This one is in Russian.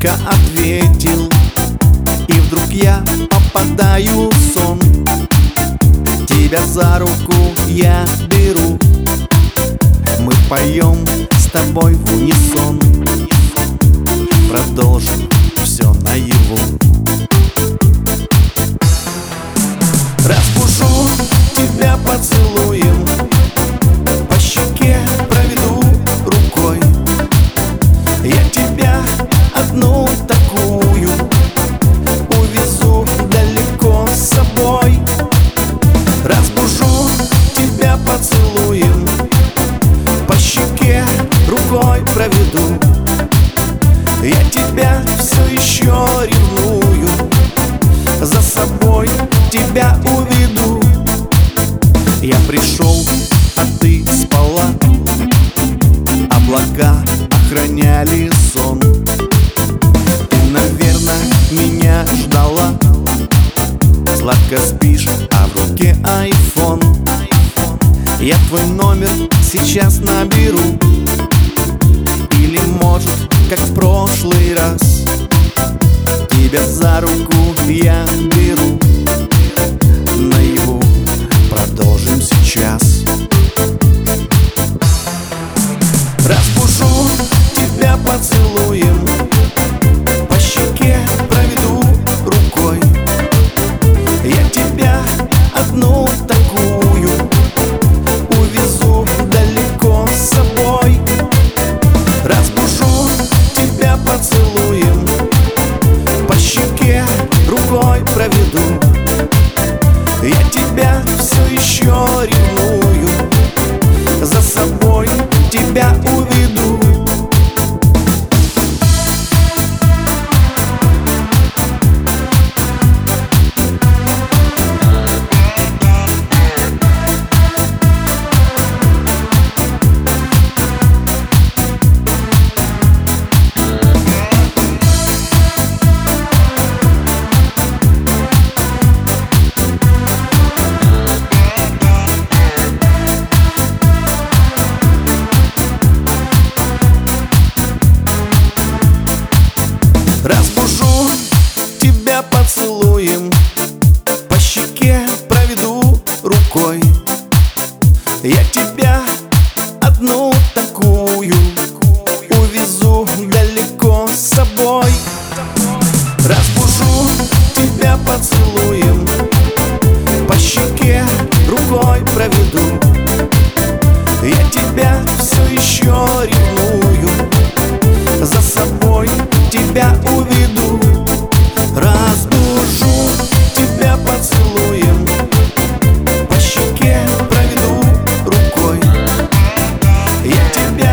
тихо ответил, и вдруг я попадаю в сон. Тебя за руку я беру, мы поем с тобой в унисон. Продолжим все наяву. Разбужу тебя поцелуем, по щеке проведу рукой. Я тебя одну такую увезу далеко с собой. Разбужу тебя поцелуем, по щеке рукой проведу. Я тебя все еще ревную, за собой тебя уведу. Я пришел, а ты спала, облака охраняли сон. Ты, наверное, меня ждала, сладко спишь, а в руке айфон. Я твой номер сейчас наберу, или может, как в прошлый раз, тебя за руку я беру. Наяву продолжим сейчас. Разбужу тебя поцелуем, по щеке проведу рукой. Я тебя одну такую увезу далеко с собой. Разбужу тебя поцелуем, по щеке рукой проведу. Я тебя все еще ревную, за собой тебя уведу. Разбужу тебя поцелуем, по щеке проведу рукой. Я тебя одну такую увезу далеко с собой. Разбужу тебя поцелуем, по щеке рукой проведу. Я тебя все еще ревную, за собой тебя уведу. Разбужу тебя поцелуем, по щеке проведу рукой. Я тебя